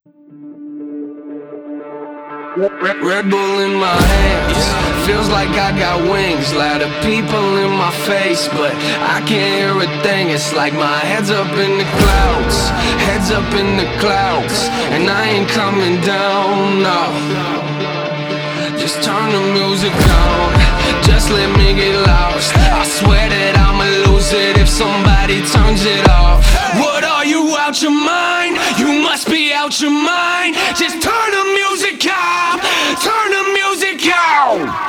Red Bull in my hands, feels like I got wings. Lot of people in my face, but I can't hear a thing. It's like my head's up in the clouds, head's up in the clouds, and I ain't coming down, no. Just turn the music on, just let me get lost. I swear that I'ma lose it if somebody turns it off. What are you, out your mind? You must be out your mind. Just turn the music out, turn the music out.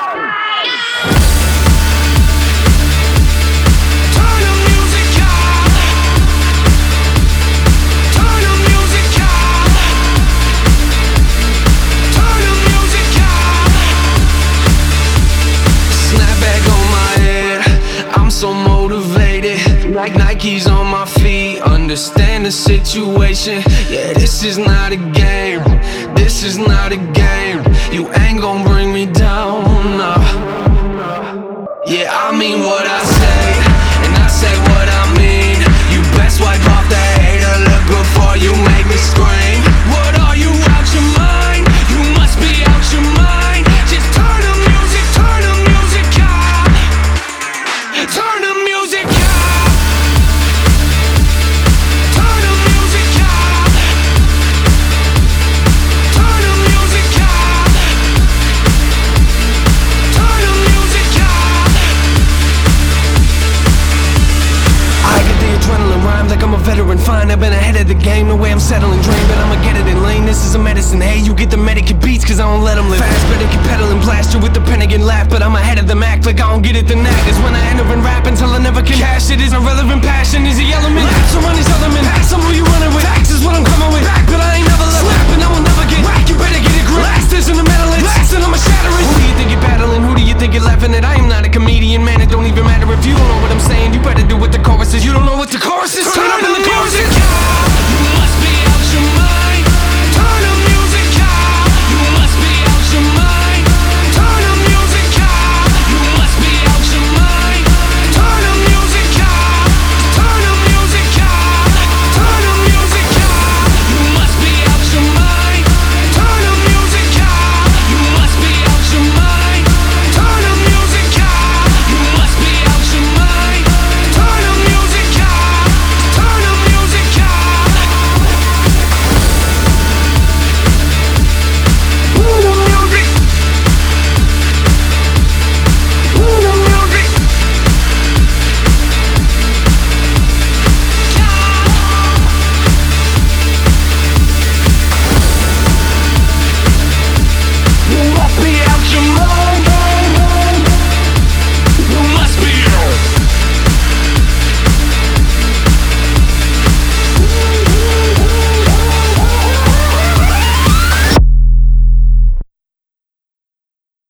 So motivated, like Nike's on my feet. Understand the situation. Yeah, this is not a game. This is not a game. You ain't gon' bring me down, no. Yeah, I mean what I say, and I say what I mean. You best wipe off the hater look before you make me scream. What are you, out your mind? You must be out your mind. Just turn the music out. Turn the music out. Turn the music out. Turn the music out. Turn the music out. I get the adrenaline rhymes like I'm a veteran. Fine, I've been ahead of the game. The way I'm settling dream, but I'ma get it in lane. This is a medicine. Hey, you get the Medicaid beats, cause I don't let them live fast. Better keep pedaling, blast you with the Pentagon laugh. But I'm ahead of the Mac, like I don't get it the knack. Is when I enter and rap until I never can cash it. Is irrelevant, passion is the element. So run these elements. Pass, I'm who you running with. Facts is what I'm coming with. Back, but I ain't